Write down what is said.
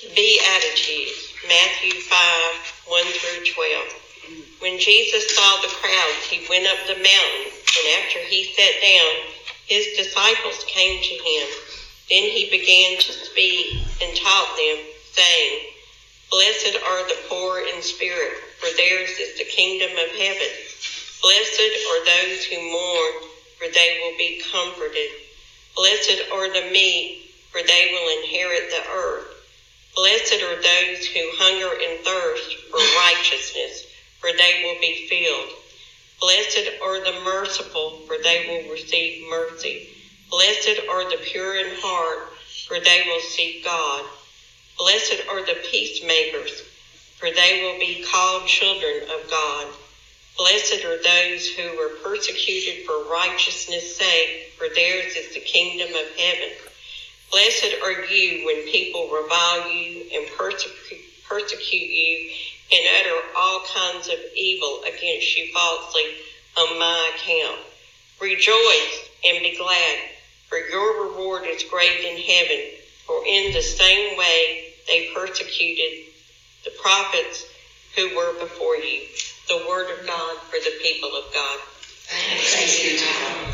Beatitudes, Matthew 5:1-12. When Jesus saw the crowds, he went up the mountain, and after he sat down, his disciples came to him. Then he began to speak and taught them, saying, Blessed are the poor in spirit, for theirs is the kingdom of heaven. Blessed are those who mourn, for they will be comforted. Blessed are the meek, for they will inherit the earth. Blessed are those who hunger and thirst for righteousness, for they will be filled. Blessed are the merciful, for they will receive mercy. Blessed are the pure in heart, for they will see God. Blessed are the peacemakers, for they will be called children of God. Blessed are those who were persecuted for righteousness' sake, for theirs is the kingdom of heaven. Blessed are you when people revile you and persecute you and utter all kinds of evil against you falsely on my account. Rejoice and be glad, for your reward is great in heaven, for in the same way they persecuted the prophets who were before you. The word of God for the people of God. Thanks be to God.